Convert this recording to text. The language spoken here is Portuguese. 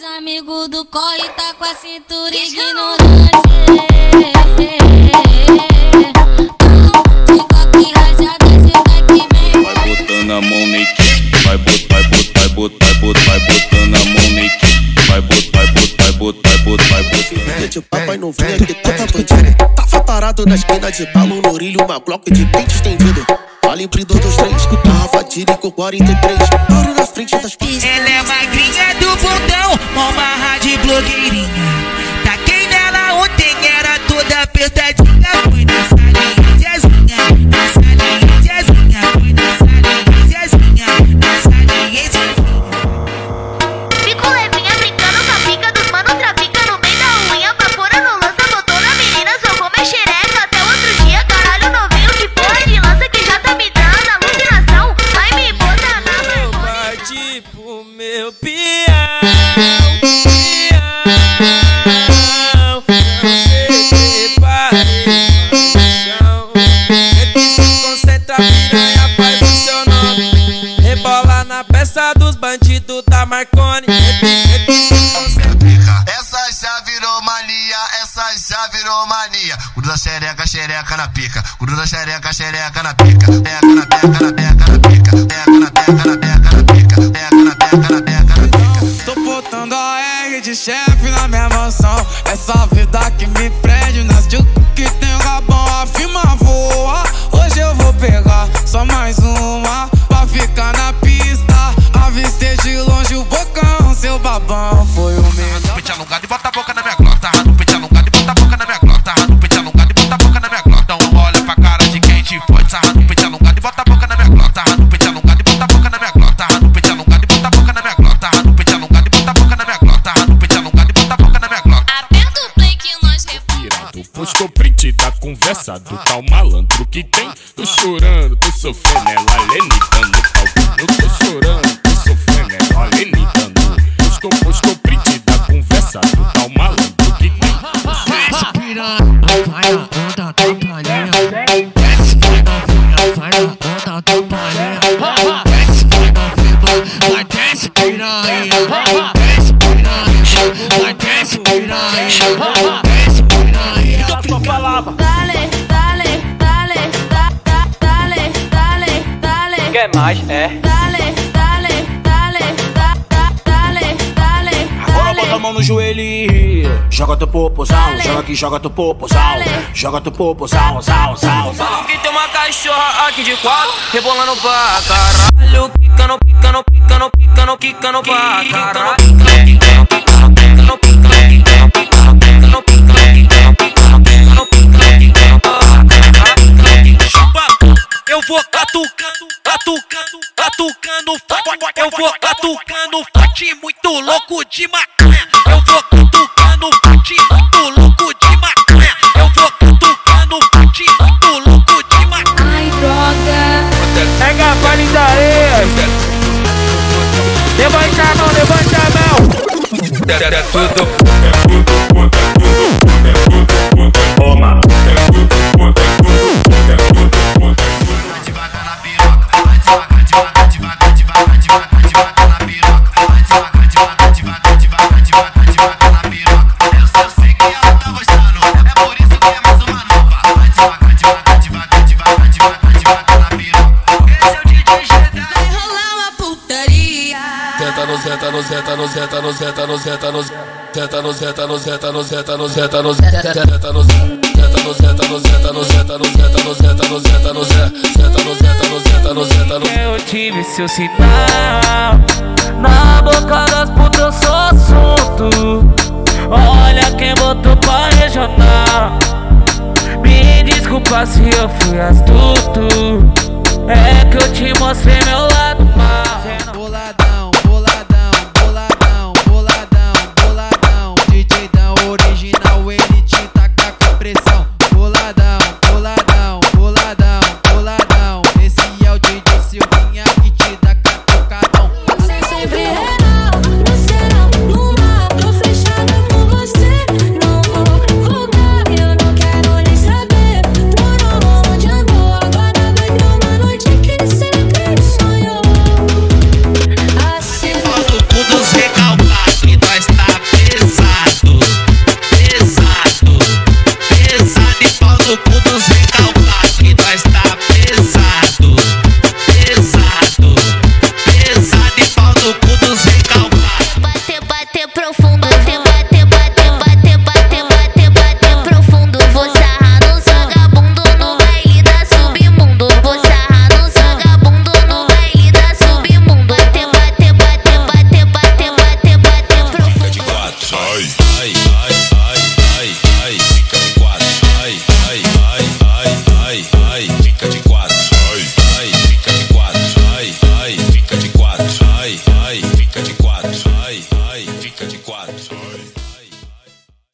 amigos do corre tá com a cintura ignorante. Vai botando a mão na equipe, vai botando a mão na equipe, vai botando. De papai não vinha que toda bandida. Tava parado na esquina de balo no orilho, uma bloco de peito estendido. Fala em Bridor 23, garrafa de licor 43. Paro na frente das pistas. Ela é magrinha do bundão, mó barra de blogueirinha. Taquei nela ontem, era toda apertadinha. Fui nessa linha de asinha, nessa linha de asinha. Fui nessa linha de asinha, nessa linha de asinha. Fico levinha brincando com a pica dos mano, trafica no meio da unha. Vapora no lança, botou na menina, jogou minha xereca. Até outro dia, caralho novinho, que porra de lança que já tá me dando alucinação. Vai me botar na vergonha. Bate pro meu pião. Dos bandidos da Marconi. Essa já virou mania, essa já virou mania. Gruda xereca, xereca na pica. Gruda xereca, xereca na pica. Pega na peca, na peca, na pica. Pega na peca, na peca, na pica. Pega na peca, na peca, na pica. Tô botando a R de chefe na minha mansão. Essa vida que me prende nas tchuc que tem o rabão. A firma voa, hoje eu vou pegar só mais uma pra ficar na pista. Avistei de longe o bocão, seu babão foi o melhor. Pente alongado e bota a boca na minha glota. No pente alongado e bota a boca na minha glota. No pente alongado e bota a boca na minha glota. Então olha pra cara de quem te foi. No pente alongado e bota a boca na minha glota. No pente alongado e bota a boca na minha glota. No pente alongado e bota a boca na minha glota. No pente alongado e bota a boca na minha glota. No pente alongado e bota a boca na minha glota. Aperta o play que nós refirado. Postou print da conversa do tal malandro que tem. Tô chorando, tô sofrendo, ela lenitando o pau. Eu tô chorando, tô sofrendo, ela lenitando. Postou print da conversa do tal malandro que tem. Desce piranha, vai na onda do paninha. Desce piranha, vai na onda do paninha. Desce piranha, vai desce piranha. Desce piranha, vai desce piranha. Desce piranha. Então que falava. Dale, dale, dale, dale, dale, dale. Quer mais? É. Dale, dale, dale, dale, dale. Agora bota a mão no joelho e joga teu popozão, joga aqui, joga teu popozão. Joga teu popozão, zau, zau, zau. Que tem uma cachorra aqui de quatro, rebolando pra caralho. Quicando, quicando, quicando, quicando, quicando pra caralho. Eu vou catucando, catucando, catucando. Eu vou catucando forte, muito louco de maconha. Eu vou catucando forte, muito louco de maconha. Eu vou catucando forte, muito louco de maconha. Ai, droga. Pega a palha da areia. Levanta a mão, levanta a mão. É tudo. Toma. Eu tive seu sinal. Na boca das putas eu sou assunto. Olha quem botou pra regional. Me desculpa se eu fui astuto. É que eu te mostrei meu lado mal. Boladão,